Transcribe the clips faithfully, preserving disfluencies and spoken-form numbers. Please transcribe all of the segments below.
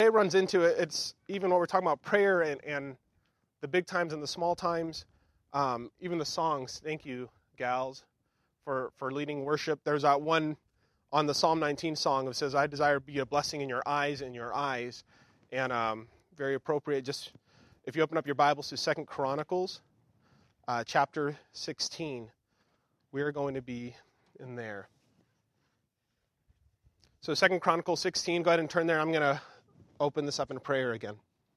Kay runs into it. It's even what we're talking about, prayer and, and the big times and the small times, um, even the songs. Thank you, gals, for, for leading worship. There's that one on the Psalm nineteen song that says, I desire to be a blessing in your eyes and your eyes. And um, very appropriate. Just if you open up your Bibles to Second Chronicles, uh, chapter sixteen, we are going to be in there. So Second Chronicles sixteen, go ahead and turn there. I'm going to open this up in prayer again.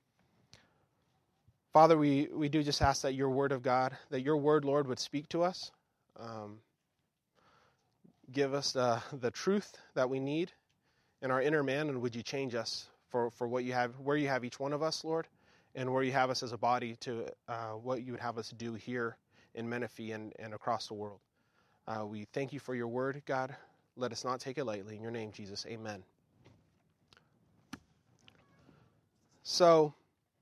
Father, we, we do just ask that your word of God, that your word, Lord, would speak to us. Um, give us the, the truth that we need in our inner man, and would you change us for, for what you have, where you have each one of us, Lord, and where you have us as a body to uh, what you would have us do here in Menifee and, and across the world. Uh, we thank you for your word, God. Let us not take it lightly. In your name, Jesus, amen. So,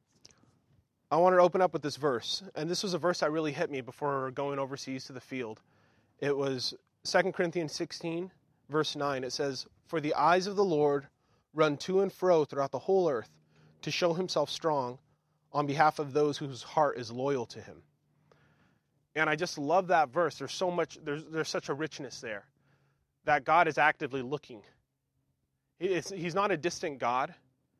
I wanted to open up with this verse, and this was a verse that really hit me before going overseas to the field. It was Second Corinthians sixteen, verse nine. It says, "For the eyes of the Lord run to and fro throughout the whole earth to show himself strong on behalf of those whose heart is loyal to him." And I just love that verse. There's so much, there's, there's such a richness there, that God is actively looking. It's, he's not a distant God.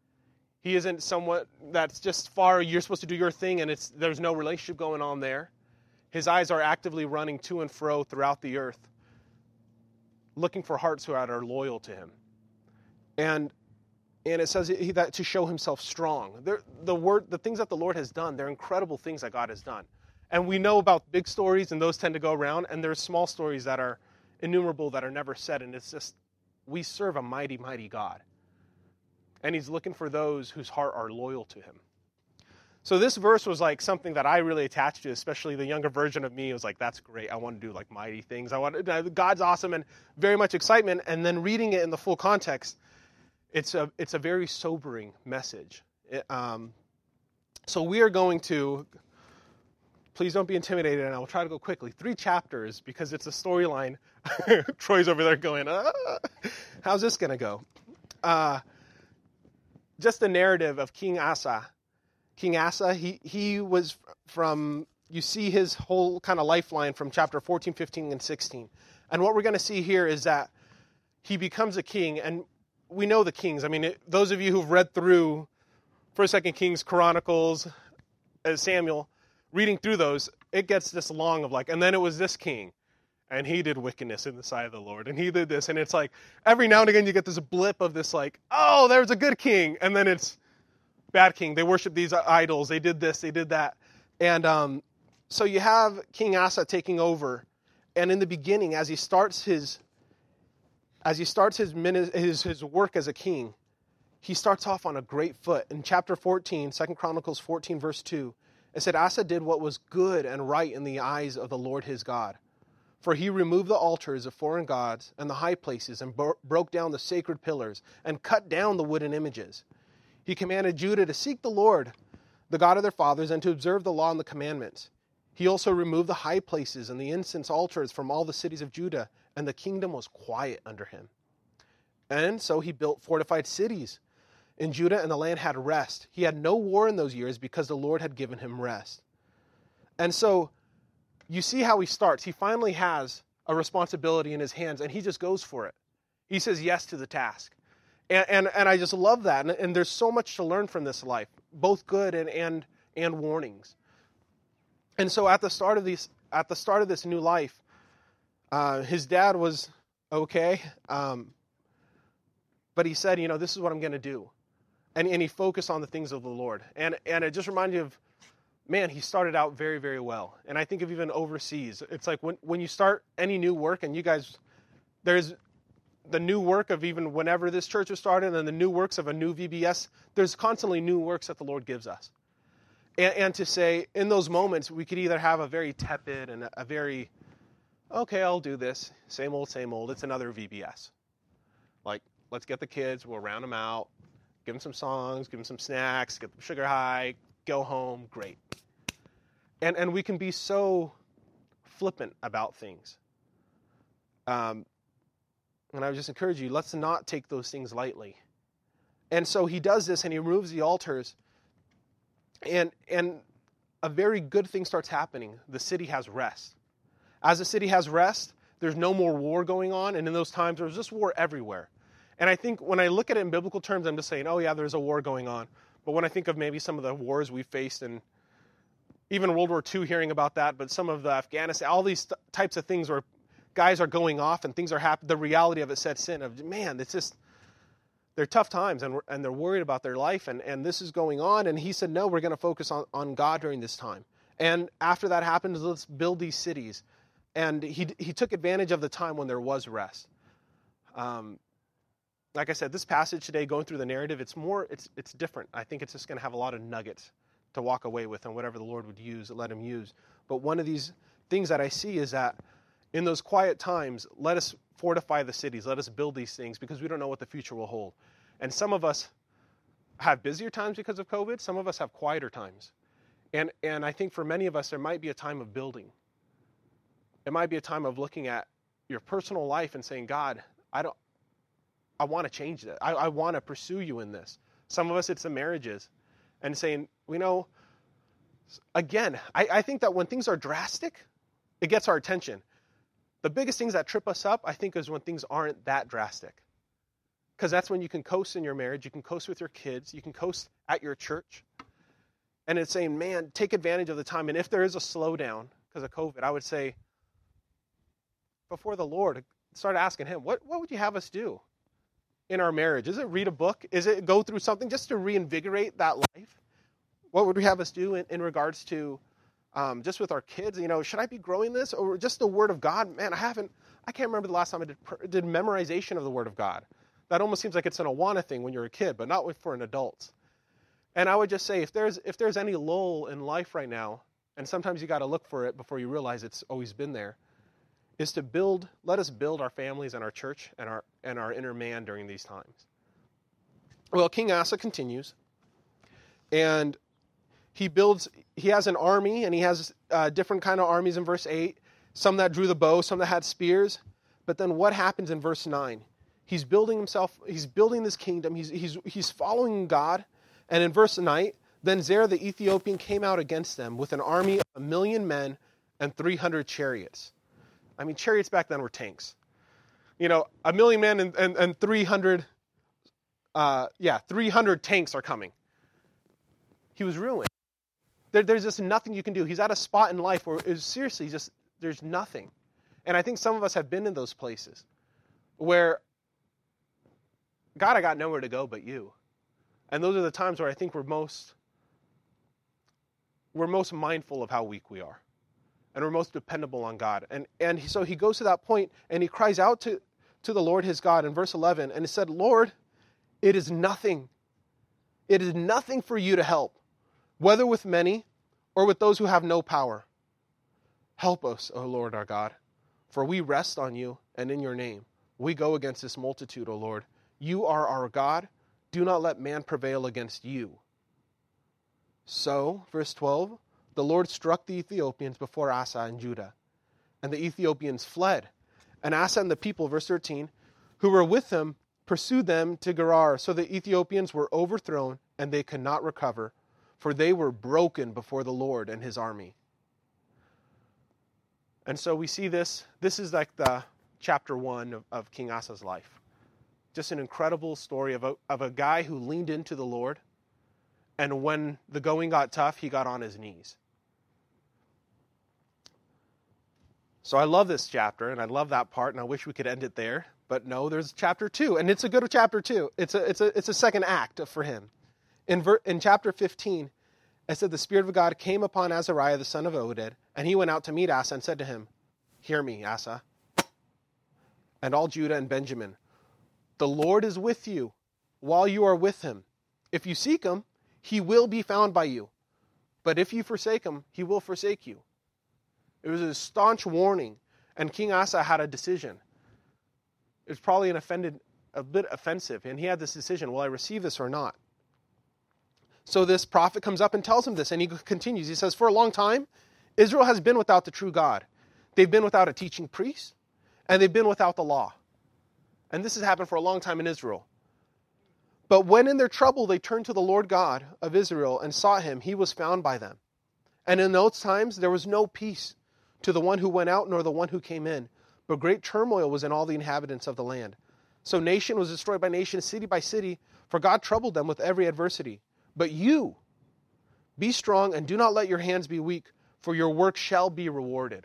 He isn't someone that's just far, you're supposed to do your thing, and it's there's no relationship going on there. His eyes are actively running to and fro throughout the earth, looking for hearts who are loyal to him. And and it says he, that to show himself strong. They're, the word, the things that the Lord has done, they're incredible things that God has done. And we know about big stories, and those tend to go around, and there's small stories that are innumerable that are never said, and it's just, we serve a mighty, mighty God. And he's looking for those whose heart are loyal to him. So this verse was like something that I really attached to, especially the younger version of me was like, that's great. I want to do like mighty things. I want to, God's awesome, and very much excitement. And then reading it in the full context, it's a it's a very sobering message. It, um, so we are going to, please don't be intimidated, and I will try to go quickly. Three chapters, because it's a storyline. Troy's over there going, ah, how's this going to go? Uh, just the narrative of King Asa. King Asa, he, he was from, you see his whole kind of lifeline from chapter fourteen, fifteen, and sixteen. And what we're going to see here is that he becomes a king, and we know the kings. I mean, it, those of you who've read through First, Second Kings, Chronicles, uh, Samuel, reading through those, it gets this long of like, and then it was this king, and he did wickedness in the sight of the Lord, and he did this, and it's like, every now and again you get this blip of this like, oh, there's a good king, and then it's bad king. They worship these idols. They did this. They did that. And um, so you have King Asa taking over, and in the beginning, as he starts his, as he starts his his his work as a king, he starts off on a great foot. In chapter fourteen, Second Chronicles fourteen, verse two, it said, Asa did what was good and right in the eyes of the Lord his God. For he removed the altars of foreign gods and the high places and bro- broke down the sacred pillars and cut down the wooden images. He commanded Judah to seek the Lord, the God of their fathers, and to observe the law and the commandments. He also removed the high places and the incense altars from all the cities of Judah, and the kingdom was quiet under him. And so he built fortified cities in Judah, and the land had rest. He had no war in those years because the Lord had given him rest. And so you see how he starts. He finally has a responsibility in his hands, and he just goes for it. He says yes to the task. And and, and I just love that. And, and there's so much to learn from this life, both good and, and and warnings. And so at the start of these at the start of this new life, uh, his dad was okay, um, but he said, you know, this is what I'm going to do, and and he focused on the things of the Lord. And and it just reminded you of, man, he started out very, very well. And I think of even overseas, it's like when when you start any new work, and you guys, there's the new work of even whenever this church was started, and the new works of a new V B S, there's constantly new works that the Lord gives us. And, and to say, in those moments, we could either have a very tepid and a, a very, okay, I'll do this, same old, same old, it's another V B S. Like, let's get the kids, we'll round them out, give them some songs, give them some snacks, get them sugar high, go home, great. And and we can be so flippant about things. Um, and I would just encourage you, let's not take those things lightly. And so he does this and he removes the altars. And, and a very good thing starts happening. The city has rest. As the city has rest, there's no more war going on. And in those times, there's just war everywhere. And I think when I look at it in biblical terms, I'm just saying, oh yeah, there's a war going on. But when I think of maybe some of the wars we faced in even World War Two, hearing about that, but some of the Afghanistan, all these th- types of things where guys are going off and things are happening, the reality of it sets in of, man, it's just, they're tough times and, and they're worried about their life and, and this is going on. And he said, no, we're going to focus on, on God during this time. And after that happens, let's build these cities. And he he took advantage of the time when there was rest. Um, like I said, this passage today, going through the narrative, it's more, it's it's different. I think it's just going to have a lot of nuggets to walk away with and whatever the Lord would use, let him use. But one of these things that I see is that in those quiet times, let us fortify the cities. Let us build these things because we don't know what the future will hold. And some of us have busier times because of COVID. Some of us have quieter times. And and I think for many of us, there might be a time of building. It might be a time of looking at your personal life and saying, God, I don't, I want to change that. I, I want to pursue you in this. Some of us, it's the marriages. And saying, you know, again, I, I think that when things are drastic, it gets our attention. The biggest things that trip us up, I think, is when things aren't that drastic. Because that's when you can coast in your marriage, you can coast with your kids, you can coast at your church. And it's saying, man, take advantage of the time. And if there is a slowdown because of COVID, I would say, before the Lord, start asking him, what, what would you have us do in our marriage? Is it read a book? Is it go through something just to reinvigorate that life? What would we have us do in, in regards to um, just with our kids? You know, should I be growing this? Or just the Word of God? Man, I haven't, I can't remember the last time I did, did memorization of the Word of God. That almost seems like it's an Awana thing when you're a kid, but not with, for an adult. And I would just say, if there's if there's any lull in life right now, and sometimes you got to look for it before you realize it's always been there, is to build, let us build our families and our church and our and our inner man during these times. Well, King Asa continues, and he builds, he has an army, and he has uh, different kind of armies in verse eight, some that drew the bow, some that had spears. But then what happens in verse nine? He's building himself, he's building this kingdom, he's he's he's following God, and in verse nine, then Zerah the Ethiopian came out against them with an army of a million men and three hundred chariots. I mean, chariots back then were tanks. You know, a million men and, and, and three hundred, uh, yeah, three hundred tanks are coming. He was ruined. There, there's just nothing you can do. He's at a spot in life where it's seriously just, there's nothing. And I think some of us have been in those places where, God, I got nowhere to go but you. And those are the times where I think we're most, we're most mindful of how weak we are. And we're most dependable on God. And and so he goes to that point and he cries out to, to the Lord his God in verse eleven. And he said, Lord, it is nothing. It is nothing for you to help, whether with many or with those who have no power. Help us, O Lord our God, for we rest on you and in your name. We go against this multitude, O Lord. You are our God. Do not let man prevail against you. So, verse twelve, the Lord struck the Ethiopians before Asa and Judah, and the Ethiopians fled. And Asa and the people, verse thirteen, who were with him, pursued them to Gerar. So the Ethiopians were overthrown, and they could not recover, for they were broken before the Lord and his army. And so we see this. This is like the chapter one of, of King Asa's life. Just an incredible story of a, of a guy who leaned into the Lord, and when the going got tough, he got on his knees. So I love this chapter, and I love that part, and I wish we could end it there. But no, there's chapter two, and it's a good chapter two. It's a it's a it's a second act for him. In ver, in chapter fifteen, it said the Spirit of God came upon Azariah the son of Oded, and he went out to meet Asa and said to him, "Hear me, Asa, and all Judah and Benjamin. The Lord is with you while you are with him. If you seek him, he will be found by you. But if you forsake him, he will forsake you." It was a staunch warning, and King Asa had a decision. It was probably an offended, a bit offensive, and he had this decision, will I receive this or not? So this prophet comes up and tells him this, and he continues. He says, for a long time, Israel has been without the true God. They've been without a teaching priest, and they've been without the law. And this has happened for a long time in Israel. But when in their trouble they turned to the Lord God of Israel and sought him, he was found by them. And in those times there was no peace to the one who went out nor the one who came in, but great turmoil was in all the inhabitants of the land. So nation was destroyed by nation, city by city, for God troubled them with every adversity. But you, be strong and do not let your hands be weak, for your work shall be rewarded.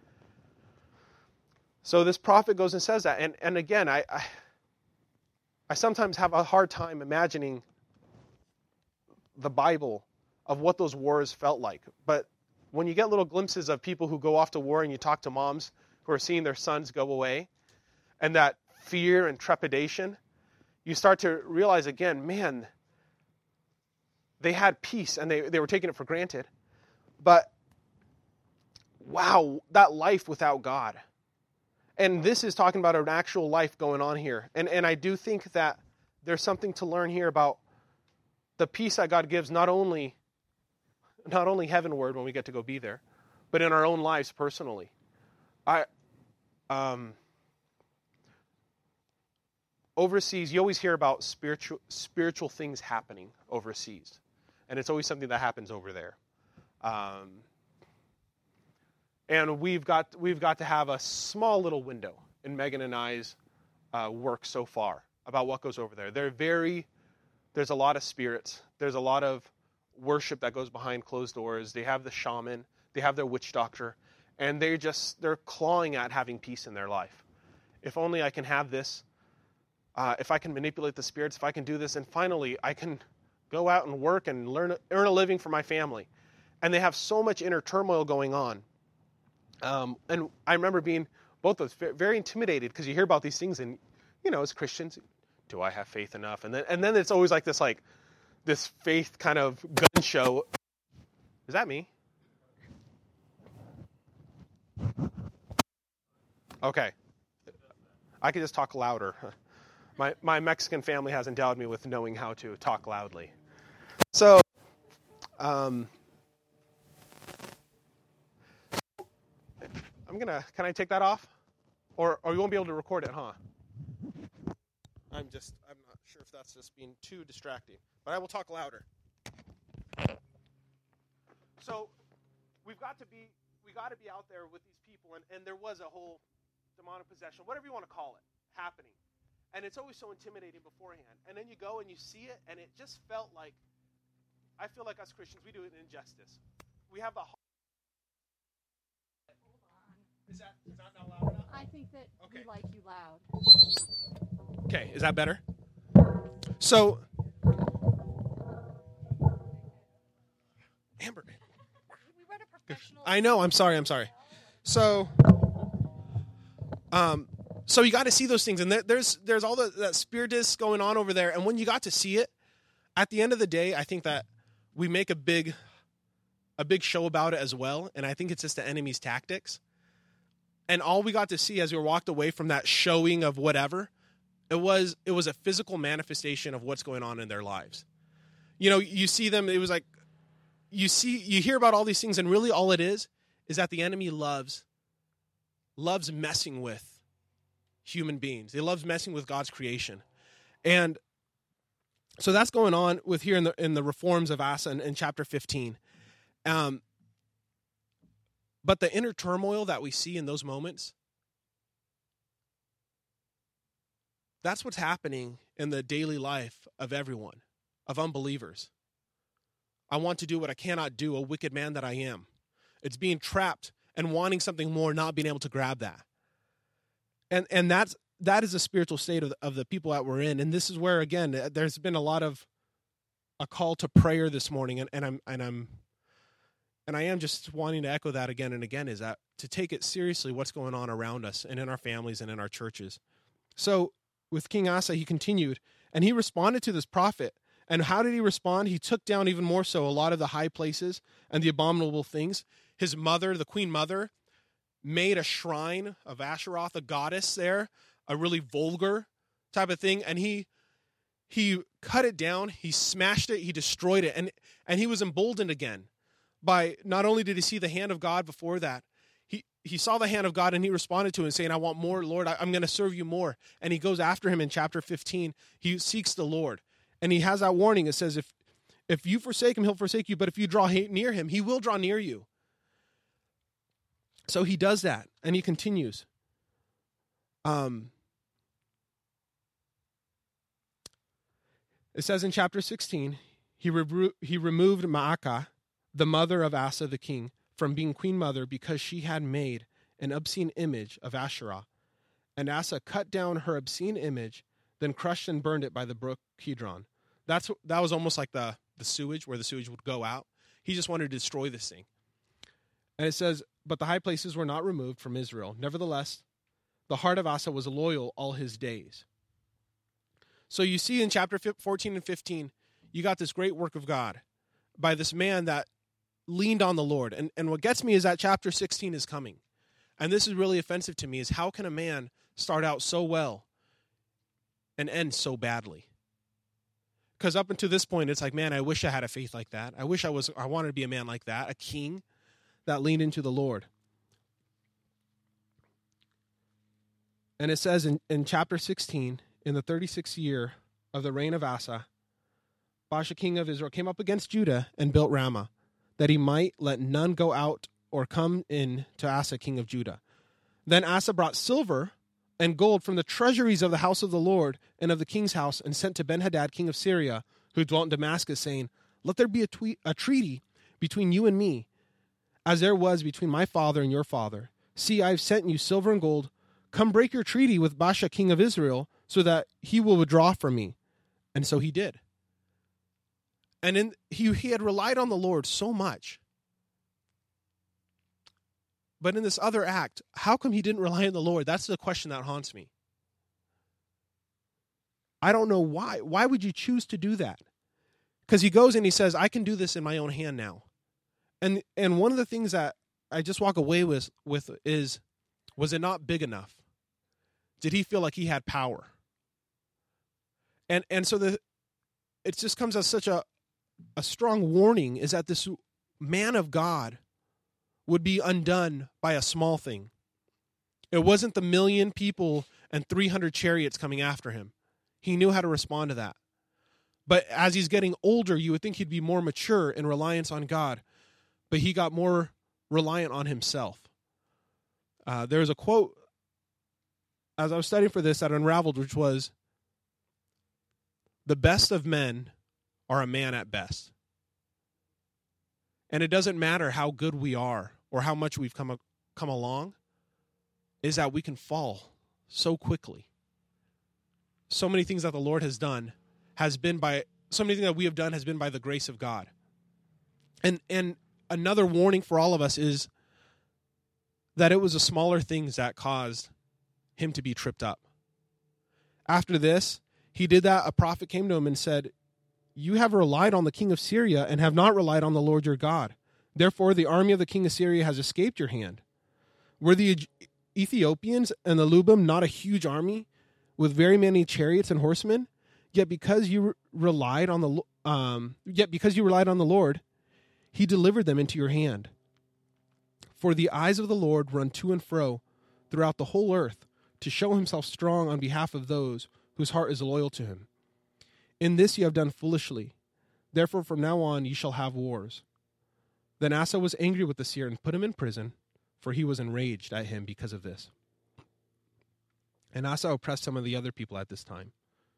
So this prophet goes and says that. And, and again, I, I I sometimes have a hard time imagining the Bible of what those wars felt like. But when you get little glimpses of people who go off to war and you talk to moms who are seeing their sons go away, and that fear and trepidation, you start to realize again, man, they had peace and they, they were taking it for granted. But wow, that life without God. And this is talking about an actual life going on here. And and I do think that there's something to learn here about the peace that God gives, not only, not only heavenward when we get to go be there, but in our own lives personally. I, um, overseas, you always hear about spiritual spiritual things happening overseas. And it's always something that happens over there. Um And we've got we've got to have a small little window in Megan and I's uh, work so far about what goes over there. They're very, there's a lot of spirits. There's a lot of worship that goes behind closed doors. They have the shaman. They have their witch doctor. And they just, they're clawing at having peace in their life. If only I can have this. Uh, if I can manipulate the spirits, if I can do this, and finally I can go out and work and learn earn a living for my family. And they have so much inner turmoil going on. Um, and I remember being both of us very intimidated because you hear about these things and, you know, as Christians, do I have faith enough? And then and then it's always like this, like, this faith kind of gun show. Is that me? Okay. I could just talk louder. My my Mexican family has endowed me with knowing how to talk loudly. So, um... I'm gonna, can I take that off? Or, or you won't be able to record it, huh? I'm just, I'm not sure if that's just being too distracting. But I will talk louder. So, we've got to be, we got to be out there with these people, and, and there was a whole demonic possession, whatever you want to call it, happening. And it's always so intimidating beforehand. And then you go and you see it, and it just felt like, I feel like us Christians, we do it in injustice. We have the Is that, is that not loud enough? I think that okay. We like you loud. Okay, is that better? So, Amber. We read a professional. I know, I'm sorry, I'm sorry. So, um, so you got to see those things, and there, there's there's all the, that spiritus going on over there, and when you got to see it, at the end of the day, I think that we make a big, a big show about it as well, and I think it's just the enemy's tactics. And all we got to see as we walked away from that showing of whatever, it was it was a physical manifestation of what's going on in their lives. You know, you see them, it was like, you see, you hear about all these things, and really all it is, is that the enemy loves, loves messing with human beings. He loves messing with God's creation. And so that's going on with here in the in the reforms of Asa in, in chapter fifteen. Um But the inner turmoil that we see in those moments, that's what's happening in the daily life of everyone, of unbelievers. I want to do what I cannot do, a wicked man that I am. It's being trapped and wanting something more, not being able to grab that. And and that's that is the spiritual state of the, of the people that we're in. And this is where, again, there's been a lot of a call to prayer this morning, and, and I'm and I'm And I am just wanting to echo that again and again, is that to take it seriously what's going on around us and in our families and in our churches. So with King Asa, he continued, and he responded to this prophet. And how did he respond? He took down even more so a lot of the high places and the abominable things. His mother, the queen mother, made a shrine of Asheroth, a goddess there, a really vulgar type of thing. And he he cut it down, he smashed it, he destroyed it, and and he was emboldened again. By not only did he see the hand of God before that, he, he saw the hand of God and he responded to it saying, I want more, Lord, I, I'm going to serve you more. And he goes after him in chapter fifteen. He seeks the Lord. And he has that warning. It says, if if you forsake him, he'll forsake you. But if you draw near him, he will draw near you. So he does that. And he continues. Um, it says in chapter sixteen, he, re- he removed Maacah, the mother of Asa the king, from being queen mother because she had made an obscene image of Asherah. And Asa cut down her obscene image, then crushed and burned it by the brook Kidron. That's that was almost like the, the sewage, where the sewage would go out. He just wanted to destroy this thing. And it says, but the high places were not removed from Israel. Nevertheless, the heart of Asa was loyal all his days. So you see in chapter fourteen and fifteen, you got this great work of God by this man that leaned on the Lord. And, and what gets me is that chapter sixteen is coming. And this is really offensive to me, is how can a man start out so well and end so badly? Because up until this point, it's like, man, I wish I had a faith like that. I wish I was, I wanted to be a man like that, a king that leaned into the Lord. And it says in, in chapter sixteen, in the thirty-sixth year of the reign of Asa, Baasha, king of Israel, came up against Judah and built Ramah, that he might let none go out or come in to Asa, king of Judah. Then Asa brought silver and gold from the treasuries of the house of the Lord and of the king's house, and sent to Ben-Hadad, king of Syria, who dwelt in Damascus, saying, let there be a, tweet, a treaty between you and me, as there was between my father and your father. See, I have sent you silver and gold. Come break your treaty with Baasha, king of Israel, so that he will withdraw from me. And so he did. And in, he, he had relied on the Lord so much. But in this other act, how come he didn't rely on the Lord? That's the question that haunts me. I don't know why. Why would you choose to do that? Because he goes and he says, I can do this in my own hand now. And and one of the things that I just walk away with, with is, was it not big enough? Did he feel like he had power? And and so the it just comes as such a, a strong warning, is that this man of God would be undone by a small thing. It wasn't the million people and three hundred chariots coming after him. He knew how to respond to that. But as he's getting older, you would think he'd be more mature in reliance on God. But he got more reliant on himself. Uh, there's a quote, as I was studying for this, that unraveled, which was, the best of men are a man at best. And it doesn't matter how good we are or how much we've come, come along, is that we can fall so quickly. So many things that the Lord has done has been by, so many things that we have done has been by the grace of God. And and another warning for all of us is that it was the smaller things that caused him to be tripped up. After this, he did that. A prophet came to him and said, you have relied on the king of Syria and have not relied on the Lord your God. Therefore, the army of the king of Syria has escaped your hand. Were the Ethiopians and the Lubim not a huge army with very many chariots and horsemen? Yet because you relied on the um, yet because you relied on the Lord, he delivered them into your hand. For the eyes of the Lord run to and fro throughout the whole earth to show himself strong on behalf of those whose heart is loyal to him. In this you have done foolishly. Therefore from now on you shall have wars. Then Asa was angry with the seer and put him in prison, for he was enraged at him because of this. And Asa oppressed some of the other people at this time.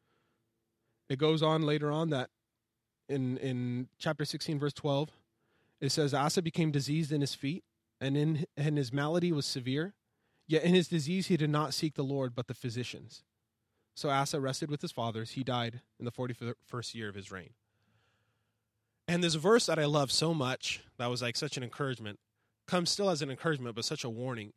It goes on later on that in, in chapter sixteen, verse twelve, it says, Asa became diseased in his feet, and in and his malady was severe. Yet in his disease he did not seek the Lord, but the physicians. So Asa rested with his fathers. He died in the forty-first year of his reign. And this verse that I love so much, that was like such an encouragement, comes still as an encouragement, but such a warning.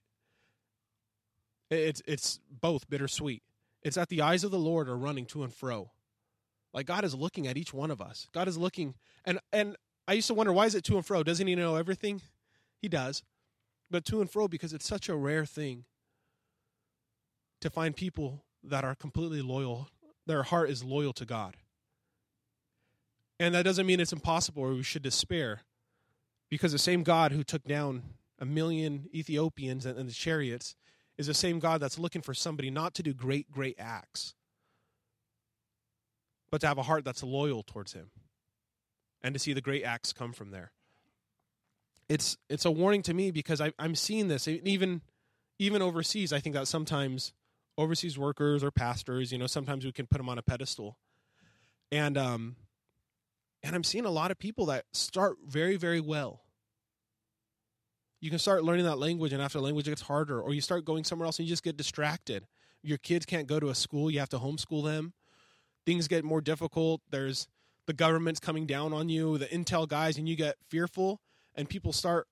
It's it's both bittersweet. It's that the eyes of the Lord are running to and fro. Like God is looking at each one of us. God is looking, and and I used to wonder, why is it to and fro? Doesn't he know everything? He does. But to and fro because it's such a rare thing to find people that are completely loyal, their heart is loyal to God. And that doesn't mean it's impossible or we should despair, because the same God who took down a million Ethiopians and, and the chariots is the same God that's looking for somebody not to do great, great acts, but to have a heart that's loyal towards him and to see the great acts come from there. It's it's a warning to me because I, I'm seeing this even even overseas. I think that sometimes overseas workers or pastors, you know, sometimes we can put them on a pedestal, and um, and I'm seeing a lot of people that start very very well. You can start learning that language, and after the language it gets harder, or you start going somewhere else and you just get distracted. Your kids can't go to a school; you have to homeschool them. Things get more difficult. There's the government's coming down on you, the intel guys, and you get fearful. And people start,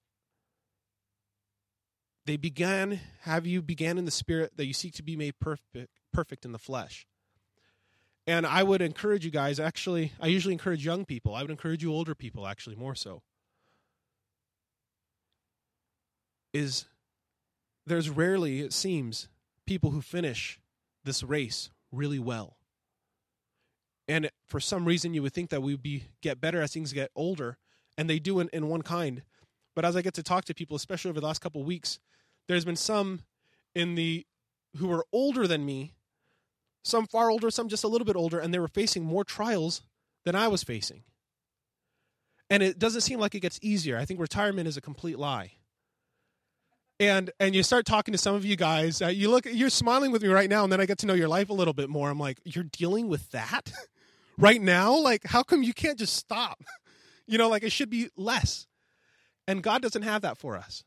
they began, have you began in the spirit that you seek to be made perfect, perfect in the flesh. And I would encourage you guys, actually, I usually encourage young people. I would encourage you older people, actually, more so. Is there's rarely, it seems, people who finish this race really well. And for some reason, you would think that we would be get better as things get older. And they do in, in one kind. But as I get to talk to people, especially over the last couple of weeks, there's been some in the who are older than me, some far older, some just a little bit older, and they were facing more trials than I was facing. And it doesn't seem like it gets easier. I think retirement is a complete lie. And and you start talking to some of you guys, uh, you look, you're smiling with me right now, and then I get to know your life a little bit more. I'm like, you're dealing with that right now? Like, how come you can't just stop? You know, like it should be less. And God doesn't have that for us.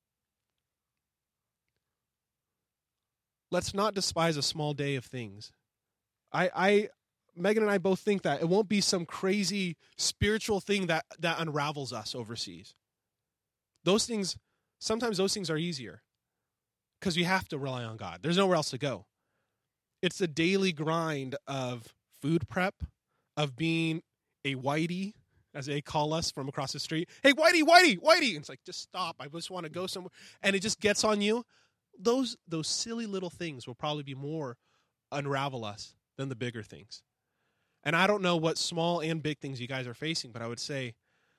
Let's not despise a small day of things. I, I, Megan and I both think that it won't be some crazy spiritual thing that, that unravels us overseas. Those things, sometimes those things are easier because you have to rely on God. There's nowhere else to go. It's the daily grind of food prep, of being a whitey, as they call us from across the street. Hey, Whitey, Whitey, Whitey. And it's like, just stop. I just want to go somewhere. And it just gets on you. Those those silly little things will probably be more unravel us than the bigger things. And I don't know what small and big things you guys are facing, but I would say,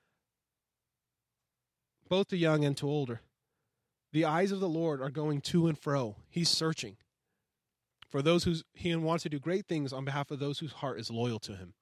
both to young and to older, the eyes of the Lord are going to and fro. He's searching for those who he wants to do great things on behalf of those whose heart is loyal to him.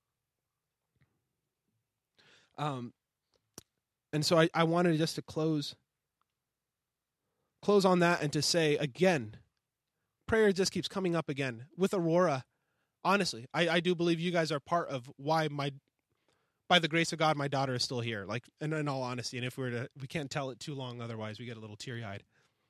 Um, and so I, I wanted just to close, close on that and to say, again, prayer just keeps coming up again. With Aurora, honestly, I, I do believe you guys are part of why my, by the grace of God, my daughter is still here. Like, in, in all honesty, and if we were to, we can't tell it too long, otherwise we get a little teary-eyed.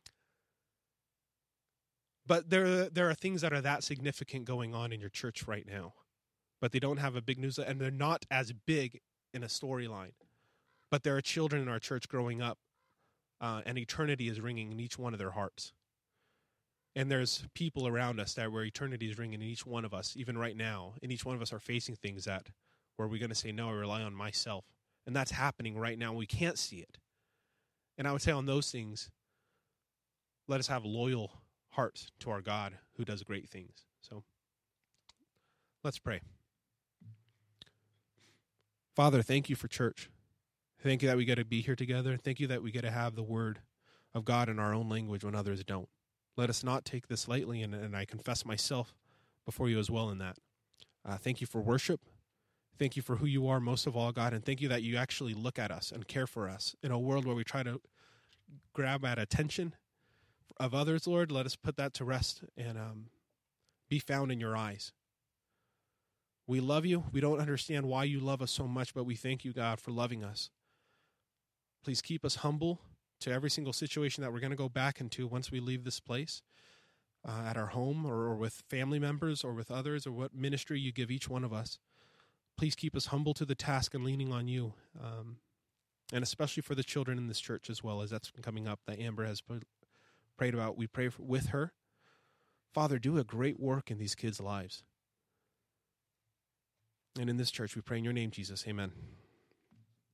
But there, there are things that are that significant going on in your church right now, but they don't have a big news, and they're not as big in a storyline. But there are children in our church growing up, uh, and eternity is ringing in each one of their hearts. And there's people around us that where eternity is ringing in each one of us, even right now, and each one of us are facing things that where we're going to say, no, I rely on myself. And that's happening right now. We can't see it. And I would say on those things, let us have loyal hearts to our God who does great things. So let's pray. Father, thank you for church. Thank you that we get to be here together. Thank you that we get to have the word of God in our own language when others don't. Let us not take this lightly, and, and I confess myself before you as well in that. Uh, thank you for worship. Thank you for who you are most of all, God, and thank you that you actually look at us and care for us in a world where we try to grab at attention of others, Lord. Let us put that to rest and um, be found in your eyes. We love you. We don't understand why you love us so much, but we thank you, God, for loving us. Please keep us humble to every single situation that we're going to go back into once we leave this place, uh, at our home or, or with family members or with others, or what ministry you give each one of us. Please keep us humble to the task and leaning on you, um, and especially for the children in this church as well, as that's coming up that Amber has prayed about. We pray for, with her. Father, do a great work in these kids' lives. And in this church, we pray in your name, Jesus. Amen.